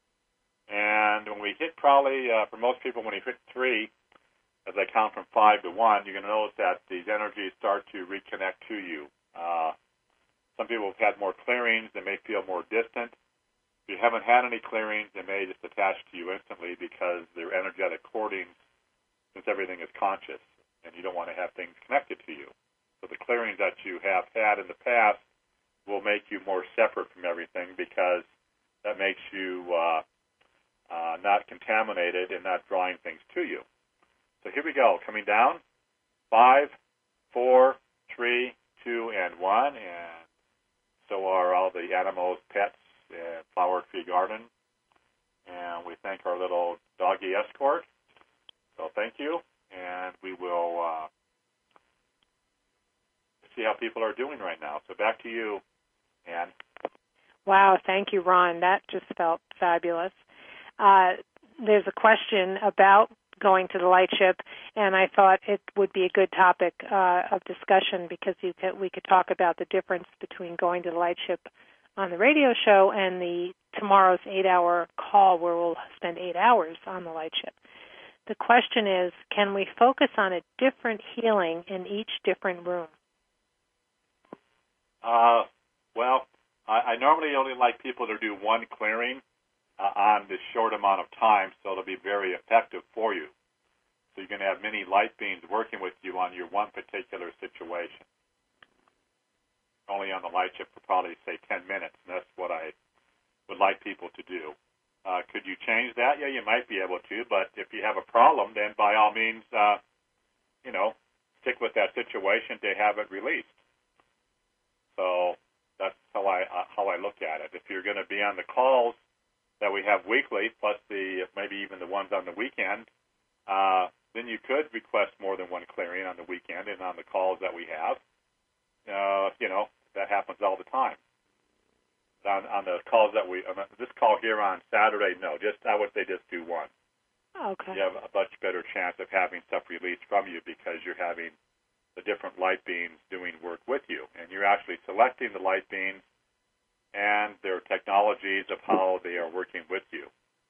And when we hit probably, uh, for most people, when we hit three, as I count from five to one, you're going to notice that these energies start to reconnect to you. Uh, some people have had more clearings. They may feel more distant. If you haven't had any clearings, they may just attach to you instantly because they're energetic cordings since everything is conscious. And you don't want to have things connected to you. So the clearings that you have had in the past will make you more separate from everything because that makes you uh, uh, not contaminated and not drawing things to you. So here we go. Coming down. Five, four, three, two, and one. And so are all the animals, pets, and Flower Tree Garden. And we thank our little doggy escort. So thank you, and we will uh, see how people are doing right now. So back to you, Ann.
Wow, thank you, Ron. That just felt fabulous. Uh, there's a question about going to the light ship, and I thought it would be a good topic uh, of discussion because you could, we could talk about the difference between going to the light ship on the radio show and the tomorrow's eight-hour call where we'll spend eight hours on the light ship. The question is, can we focus on a different healing in each different room?
Uh, well, I, I normally only like people to do one clearing uh, on this short amount of time, so it'll be very effective for you. So you're going to have many light beings working with you on your one particular situation. Only on the light ship for probably, say, ten minutes, and that's what I would like people to do. Uh, could you change that? Yeah, you might be able to, but if you have a problem, then by all means, uh, you know, stick with that situation to have it released. So that's how I uh, how I look at it. If you're going to be on the calls that we have weekly, plus the maybe even the ones on the weekend, uh, then you could request more than one clearing on the weekend and on the calls that we have. Uh, you know, that happens all the time. On, on the calls that we, on this call here on Saturday, no, just I would say just do one.
Okay.
You have a much better chance of having stuff released from you because you're having the different light beings doing work with you, and you're actually selecting the light beings and their technologies of how they are working with you.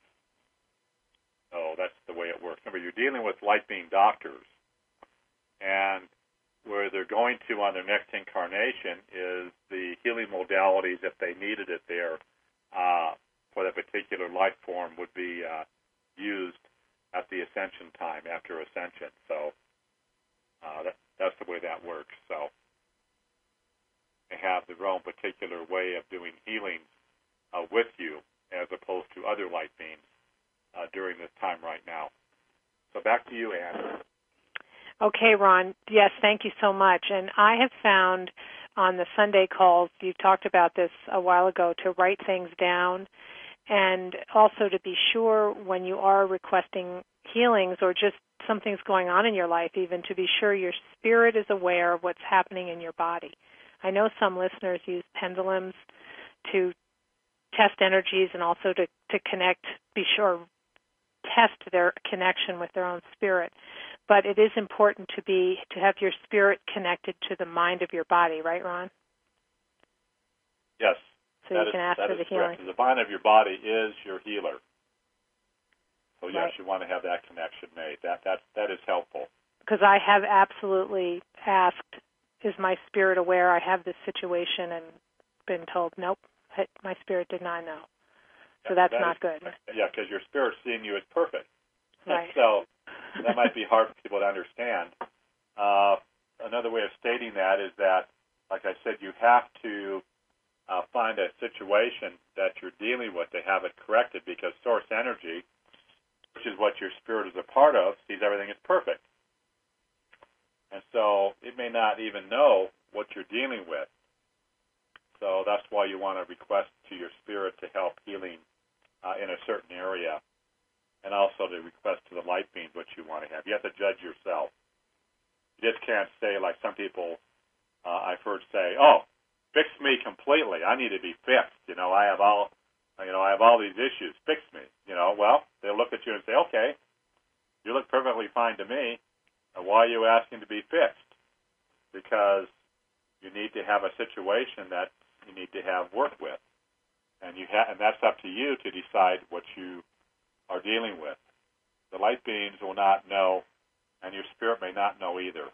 So that's the way it works. Remember, you're dealing with light being doctors, and where they're going to on their next incarnation is the healing modalities, if they needed it there, uh, for that particular life form would be uh, used at the ascension time, after ascension. So uh, that, that's the way that works. So they have their own particular way of doing healings uh, with you as opposed to other light beings uh, during this time right now. So back to you, Ann.
Okay, Ron. Yes, thank you so much. And I have found on the Sunday calls, you talked about this a while ago, to write things down and also to be sure when you are requesting healings or just something's going on in your life, even to be sure your spirit is aware of what's happening in your body. I know some listeners use pendulums to test energies and also to, to connect, be sure, test their connection with their own spirit. But it is important to be to have your spirit connected to the mind of your body, right, Ron?
Yes.
So you can ask for the healing.
The mind of your body is your healer. So yes,
right.
You want to have that connection made. That that that is helpful.
Because I have absolutely asked, is my spirit aware I have this situation, and been told, nope, my spirit did not know. So
yeah,
that's
that
not
is,
good.
Yeah, because your spirit's seeing you as perfect.
Right.
So that might be hard for people to understand. Uh, another way of stating that is that, like I said, you have to uh, find a situation that you're dealing with to have it corrected, because source energy, which is what your spirit is a part of, sees everything as perfect. And so it may not even know what you're dealing with. So that's why you want to request to your spirit to help healing uh, in a certain area, and also to request to the light being what you want to have. You have to judge yourself. You just can't say, like some people uh, I've heard say, oh, fix me completely. I need to be fixed. You know, I have all, you know, I have all these issues. Fix me. You know, well, they'll look at you and say, okay, you look perfectly fine to me. Why are you asking to be fixed? Because you need to have a situation that you need to have work with. And you ha- and that's up to you to decide what you are dealing with. The light beings will not know, and your spirit may not know either.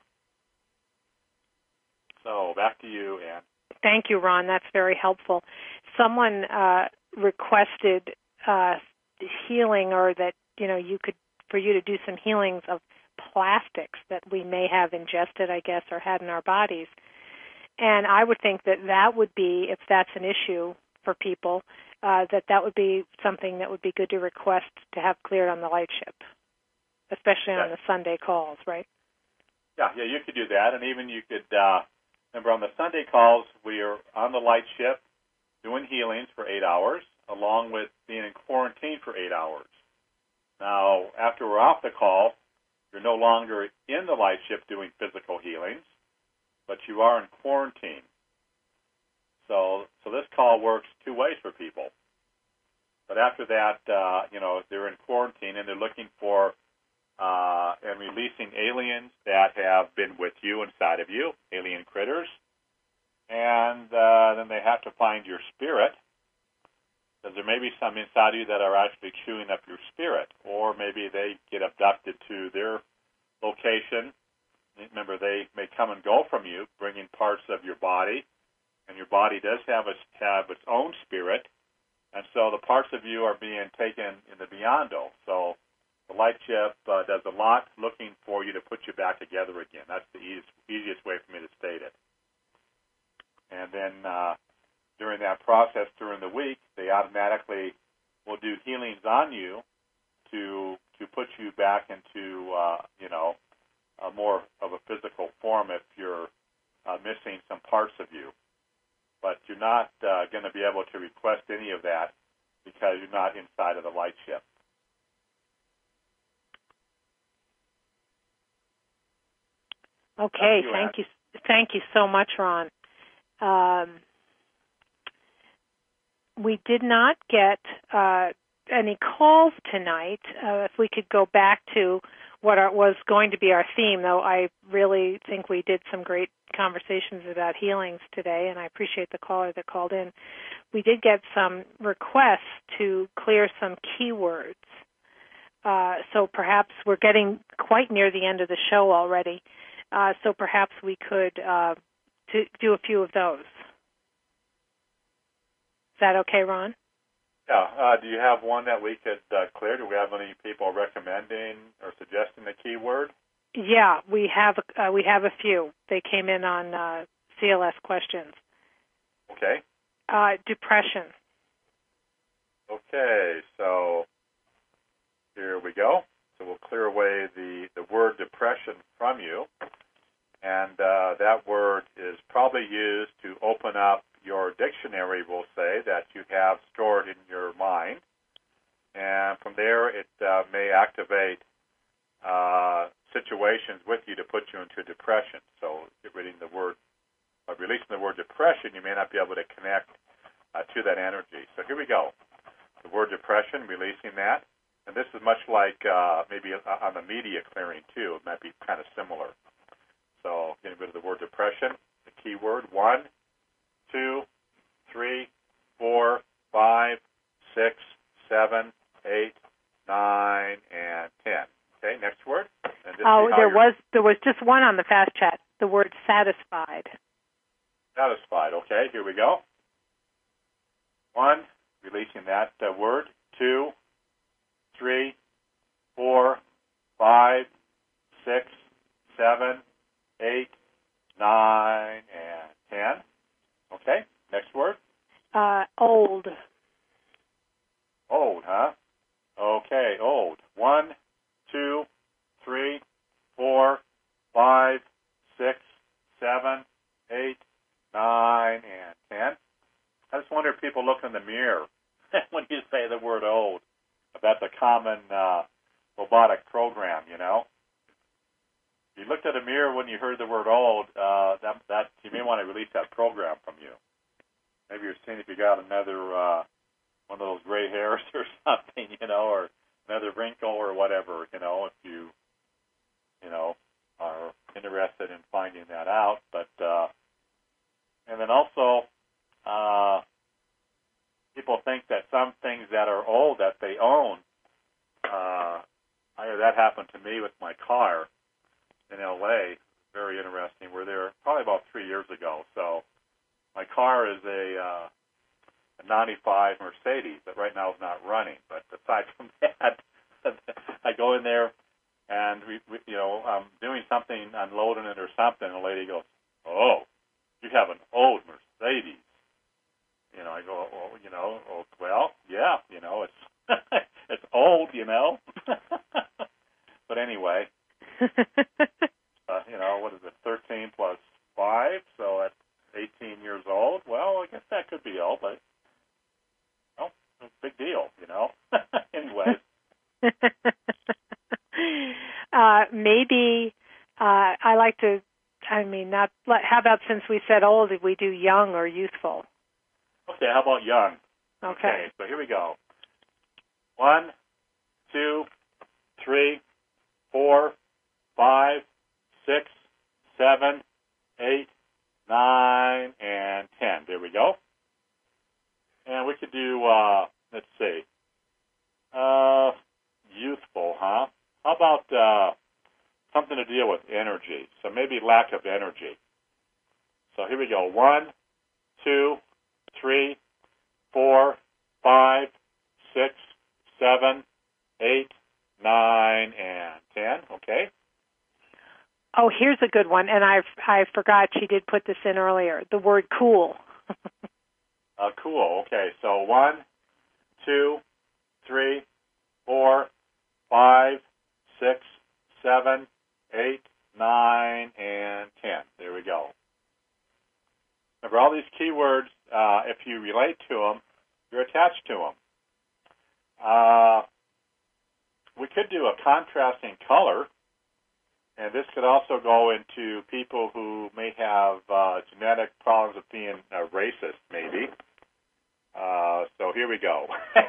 So back to you, Ann.
Thank you, Ron. That's very helpful. Someone uh, requested uh, healing, or that you know you could for you to do some healings of plastics that we may have ingested, I guess, or had in our bodies. And I would think that that would be, if that's an issue for people, uh, that that would be something that would be good to request to have cleared on the light ship, especially
yeah.
on the Sunday calls, right?
Yeah, yeah, you could do that. And even you could, uh, remember on the Sunday calls, we are on the light ship doing healings for eight hours, along with being in quarantine for eight hours. Now, after we're off the call, You're no longer in the light ship doing physical healings, but you are in quarantine. So, so this call works two ways for people. But after that, uh, you know, they're in quarantine and they're looking for uh, and releasing aliens that have been with you, inside of you, alien critters. And uh, then they have to find your spirit, because there may be some inside of you that are actually chewing up your spirit, or maybe they get abducted to their location. Remember, they may come and go from you, bringing parts of your body, and your body does have, a, have its own spirit, and so the parts of you are being taken in the beyond-o. So the light ship uh, does a lot looking for you to put you back together again. That's the easiest, easiest way for me to state it. And then uh, during that process during the week, they automatically will do healings on you to to put you back into, uh, you know, a more of a physical form if you're uh, missing some parts of you. But you're not uh, going to be able to request any of that because you're not inside of the light ship.
Okay, you thank ask. you, thank you so much, Ron. Um, we did not get uh, any calls tonight. Uh, if we could go back to what our, was going to be our theme, though I really think we did some great conversations about healings today, and I appreciate the caller that called in. We did get some requests to clear some keywords. Uh, so perhaps we're getting quite near the end of the show already, uh, so perhaps we could uh, to do a few of those. Is that okay, Ron?
Yeah. Uh, do you have one that we could uh, clear? Do we have any people recommending or suggesting the keyword?
Yeah, we have uh, we have a few. They came in on uh, C L S questions.
Okay.
Uh, depression.
Okay, so here we go. So we'll clear away the, the word depression from you. And uh, that word is probably used to open up your dictionary, we'll say, that you have stored in your mind. And from there, it uh, may activate uh, situations with you to put you into depression. So get rid of the word, by releasing the word depression, you may not be able to connect uh, to that energy. So here we go. The word depression, releasing that. And this is much like uh, maybe on the media clearing, too. It might be kind of similar. So getting rid of the word depression, the key word, one, two, three, four, five, six, seven, eight, nine, and ten. Okay, next word. And
oh, there was there was just one on the fast chat. The word satisfied.
Satisfied. Okay, here we go. One, releasing that uh, word. Two, three, four, five, six, seven, eight, nine, and ten. Okay, next word.
Uh, old.
Old, huh? Okay, old. One, two, three, four, five, six, seven, eight, nine, and ten. I just wonder if people look in the mirror when you say the word old. That's a common uh, robotic program, you know. If you looked at a mirror when you heard the word old, uh, that, that you may want to release that program from you. Maybe you're seeing if you got another uh, one of those gray hairs or something, you know, or another wrinkle or whatever, you know, if you, you know, are interested in finding that out. But, uh, and then also, uh, people think that some things that are old that they own, uh, I, that happened to me with my car in L A. Very interesting. We're there probably about three years ago. So my car is a, uh, a ninety-five Mercedes that right now is not running. But aside from that, I go in there and we, we, you know, I'm doing something, unloading it or something. And the lady goes, "Oh, you have an old Mercedes." You know, I go, "Oh, you know, oh, well, yeah, you know, it's it's old, you know." But anyway, uh, you know, what is it? Thirteen plus five, so that's eighteen years old. Well, I guess that could be old, but oh, it's a big deal, you know. Anyway.
uh, maybe uh, I like to, I mean, not. How about since we said old, if we do young or youthful?
Okay, how about young?
Okay.
Okay, so here we go. One, two, three, four, five, six, seven, eight, nine, and ten. There we go. And we could do, uh, let's see, uh, youthful, huh? How about uh, something to deal with energy? So maybe lack of energy. So here we go. One, two, three, four, five, six, seven, eight, nine, and ten. Okay.
Oh, here's a good one, and I I forgot she did put this in earlier. The word cool.
uh, cool. Okay. So one, two, three, four, five, six, seven, eight, nine, and ten. There we go. Remember, all these keywords, uh, if you relate to them, you're attached to them. Uh, we could do a contrasting color, and this could also go into people who may have uh, genetic problems with being uh, racist, maybe. Uh, so here we go.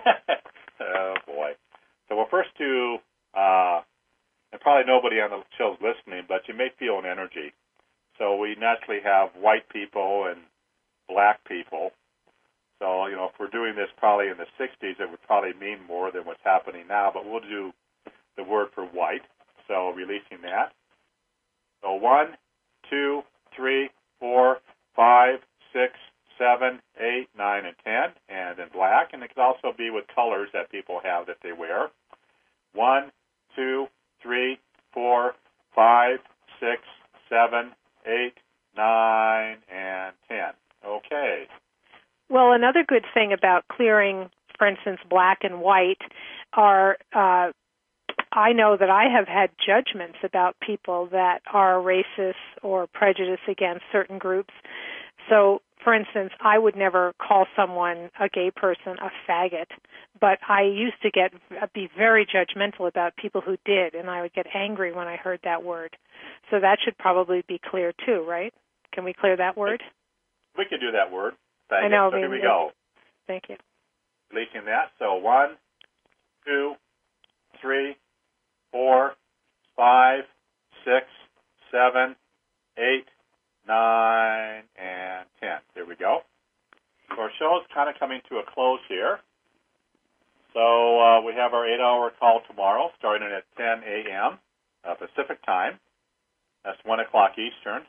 Oh, boy. So we'll first do, uh, and probably nobody on the show's listening, but you may feel an energy. So we naturally have white people and black people. So, you know, if we're doing this probably in the sixties, it would probably mean more than what's happening now, but we'll do the word for white. So releasing that. So one, two, three, four, five, six, seven, eight, nine, and ten, and then black. And it could also be with colors that people have that they wear. One, two, three, four, five, six, seven, eight, nine, and ten. Okay.
Well, another good thing about clearing, for instance, black and white are, uh, I know that I have had judgments about people that are racist or prejudiced against certain groups. So, for instance, I would never call someone, a gay person, a faggot, but I used to get be very judgmental about people who did, and I would get angry when I heard that word. So that should probably be clear too, right? Can we clear that word?
We can do that word. Faggot.
I know.
So
I mean,
here we go.
Thank you.
Releasing that. So one, two, three, four, five, six, seven, eight, nine, and ten. There we go. So our show is kind of coming to a close here. So uh, we have our eight-hour call tomorrow, starting at ten a.m. Uh, Pacific time. That's one o'clock Eastern.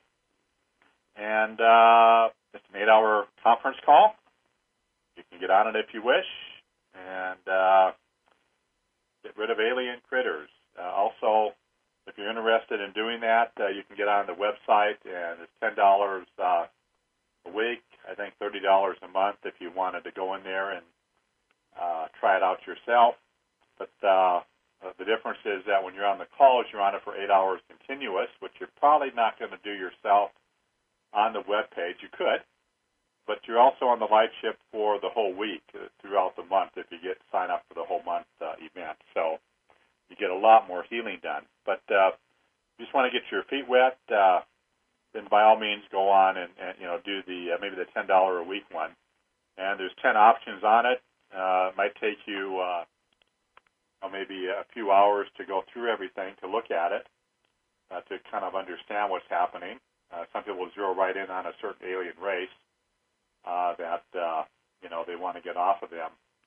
And uh, it's an eight-hour conference call. You can get on it if you wish. And uh, get rid of alien critters. Uh, also, if you're interested in doing that, uh, you can get on the website, and it's ten dollars uh, a week, I think thirty dollars a month if you wanted to go in there and uh, try it out yourself. But uh, the difference is that when you're on the calls, you're on it for eight hours continuous, which you're probably not going to do yourself on the web page. You could, but you're also on the light shift for the whole week uh, throughout the month if you get sign up for the whole month uh, event. So you get a lot more healing done. But uh, if you just want to get your feet wet, uh, then by all means go on and, and you know do the uh, maybe the ten dollars a week one. And there's ten options on it. Uh, it might take you uh, maybe a few hours to go through everything to look at it uh, to kind of understand what's happening. Uh, some people zero right in on a certain alien race uh, that uh, you know they want to get off of them.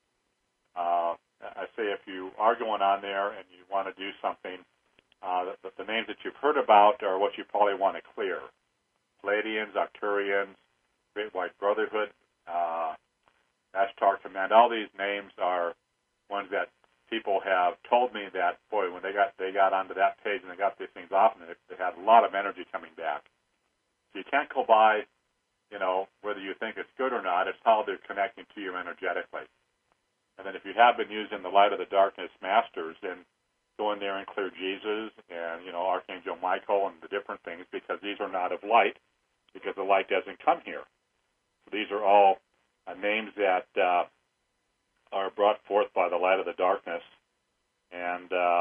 Uh, I say if you are going on there and you want to do something, uh, the, the names that you've heard about are what you probably want to clear. Pleiadians, Arcturians, Great White Brotherhood, uh, Ashtar Command. All these names are ones that people have told me that, boy, when they got they got onto that page and they got these things off, and they, they had a lot of energy coming back. So you can't go by, you know, whether you think it's good or not. It's how they're connecting to you energetically. And then if you have been using the Light of the Darkness Masters, then go in there and clear Jesus and, you know, Archangel Michael and the different things, because these are not of light, because the light doesn't come here. So these are all uh, names that uh, are brought forth by the Light of the Darkness. And uh,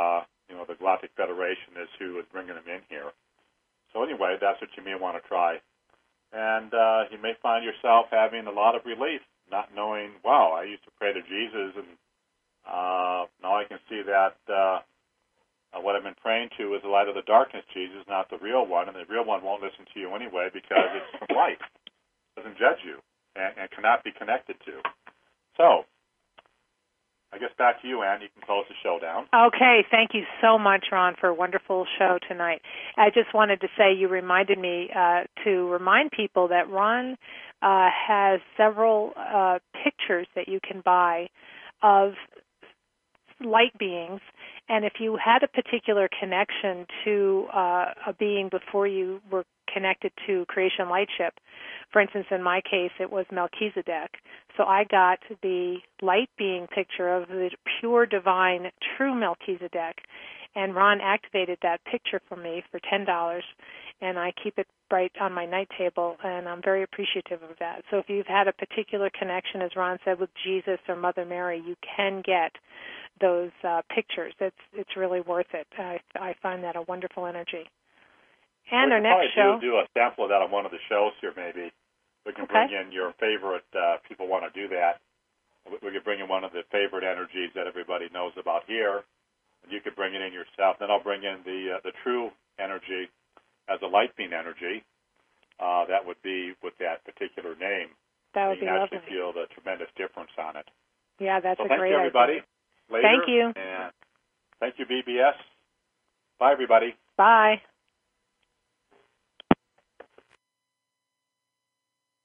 you know, the Galactic Federation is who is bringing them in here. So anyway, that's what you may want to try. And uh, you may find yourself having a lot of relief, not knowing, wow, I used to pray to Jesus, and uh, now I can see that uh, uh, what I've been praying to is the light of the darkness, Jesus, not the real one, and the real one won't listen to you anyway because it's from light. It doesn't judge you and, and cannot be connected to. So, I guess back to you, Ann. You can close the show down.
Okay. Thank you so much, Ron, for a wonderful show tonight. I just wanted to say you reminded me uh, to remind people that Ron uh, has several uh, pictures that you can buy of light beings. And if you had a particular connection to uh, a being before you were connected to Creation Lightship, for instance, in my case, it was Melchizedek. So I got the light being picture of the pure, divine, true Melchizedek. And Ron activated that picture for me for ten dollars, and I keep it right on my night table, and I'm very appreciative of that. So if you've had a particular connection, as Ron said, with Jesus or Mother Mary, you can get those uh, pictures. It's it's really worth it. I, I find that a wonderful energy. And
we
our next show.
Do, do a sample of that on one of the shows here, maybe. We can
okay.
bring in your favorite, uh, people want to do that. We, we could bring in one of the favorite energies that everybody knows about here, and you could bring it in yourself. Then I'll bring in the uh, the true energy as a light beam energy. Uh, that would be with that particular name.
That would
you
be
can
lovely.
actually feel the tremendous difference on it.
Yeah, that's
so
a great
idea. Thank you, everybody.
idea.
Later,
thank you.
And thank you, B B S. Bye, everybody.
Bye.